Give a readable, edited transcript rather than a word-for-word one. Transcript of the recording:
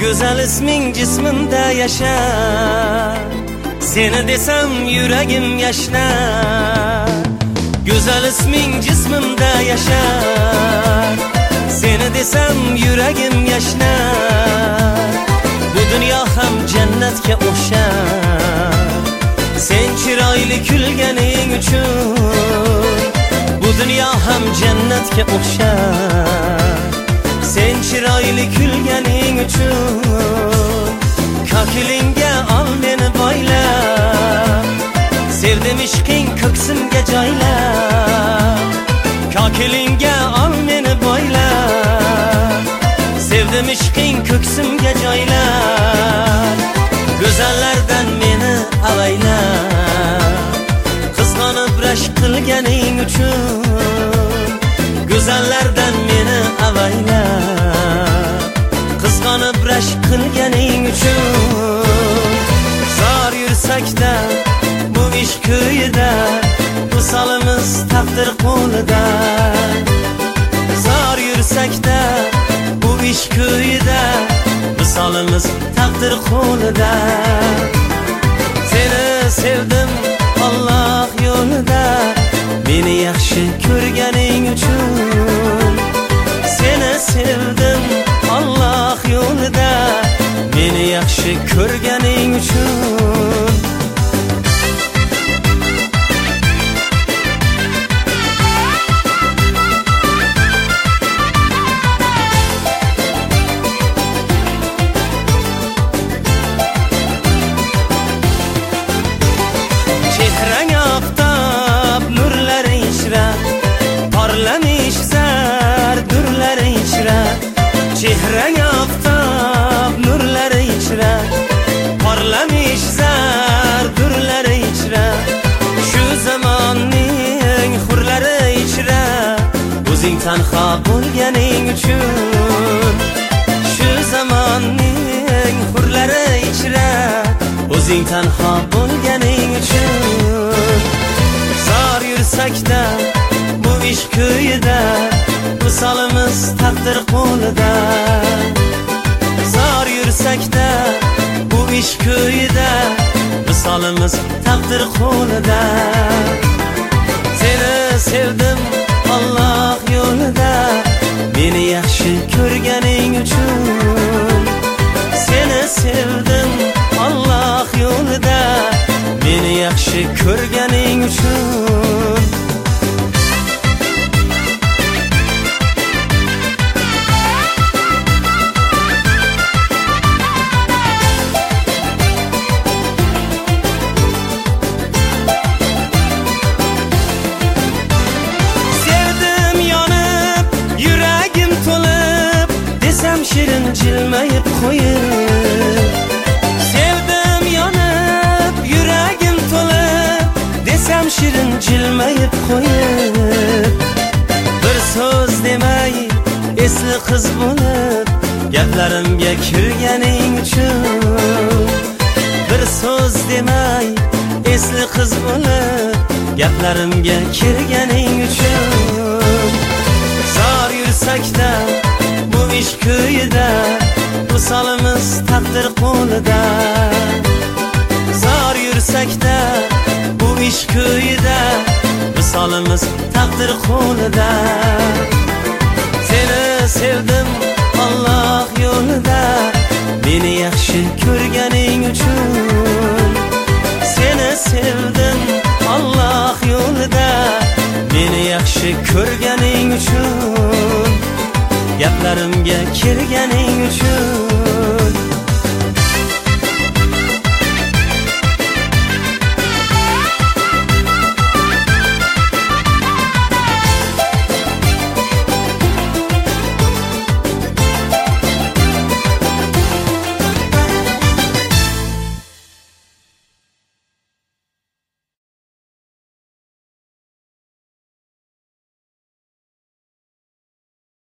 Güzel ismin cismimde yaşar, seni desem yüreğim yaşlar. Güzel ismin cismimde yaşar, seni desem yüreğim yaşlar. Bu dünya ham cennetke oxşar, sen chiroyli kulganing uchun. Bu dünya ham cennetke oxşar, sen chiroyli kulganing uchun. Kokilinga al meni boylab, sevdim ishqing ko'ksimga joylab. Kokilinga al meni boylab, sevdim ishqing ko'ksimga joylab. Go'zallardan meni avaylab, qizg'onib rashk qilganing uchun. Go'zallardan meni avaylab, qizg'onib rashk qilganing uchun. Zor yursakda bu ishq ko'yida, visolimiz taqdir qo'lida. Zor yursakda bu ishq ko'yida, visolimiz taqdir qo'lida. Seni sevdim Alloh yo'lida, meni yaxshi ko'rganing uchun. Seni sevdim Alloh yo'lida, meni yaxshi ko'rganing uchun. Chehrang oftob nurlari ichra, parlamish zar durlari ichra. Chehrang oftob nurlari ichra, parlamish zar durlari ichra. Shu zamonning hurlari ichra, o'zing tanho bo'lganing uchun. Shu zamonning hurlari ichra, o'zing tanho bo'lganing uchun. Zor yursakda bu ishq ko'yida, visolimiz taqdir qo'lida. Zor yursakda bu ishq ko'yida, visolimiz taqdir qo'lida. Seni sevdim Alloh yo'lida, meni yaxshi ko'rganing uchun. Seni sevdim Alloh yo'lida, meni yaxshi ko'rganing uchun. Sevdim yonib, yuragim to'lib, desam shirin jilmayib qo'yib. Sevdim yonib, yuragim to'lib, desam shirin jilmayib qo'yib. Bir so'z demay esli qiz bo'lib, gaplarimga kirganing uchun. Bir so'z demay esli qiz bo'lib, gaplarimga kirganing uchun. Zor yursakda bu ishq ko'yida, visolimiz taqdir qo'lida. Zor yursakda bu ishq ko'yida, visolimiz taqdir qo'lida. Seni sevdim Alloh yo'lida, meni yaxshi ko'rganing uchun.